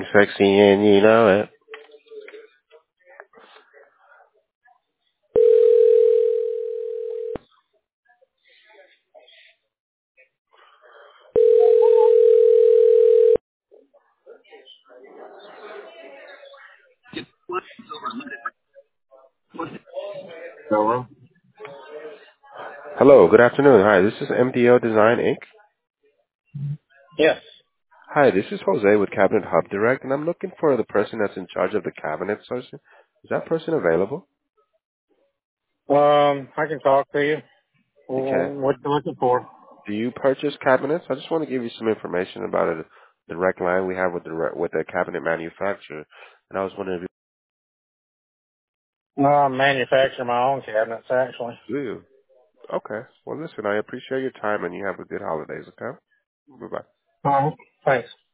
Sexy and you know it. Hello? Hello, good afternoon. Hi, this is MDO Design Inc. Yes. Hi, this is Jose with Cabinet Hub Direct, and I'm looking for the person that's in charge of the cabinet sourcing. Is that person available? I can talk to you. Okay. What you looking for? Do you purchase cabinets? I just want to give you some information about a direct line we have with with the cabinet manufacturer, and I was wondering if I manufacture my own cabinets, actually. you do. Okay. Well, listen, I appreciate your time, and you have a good holidays. Okay. Bye bye. Thanks.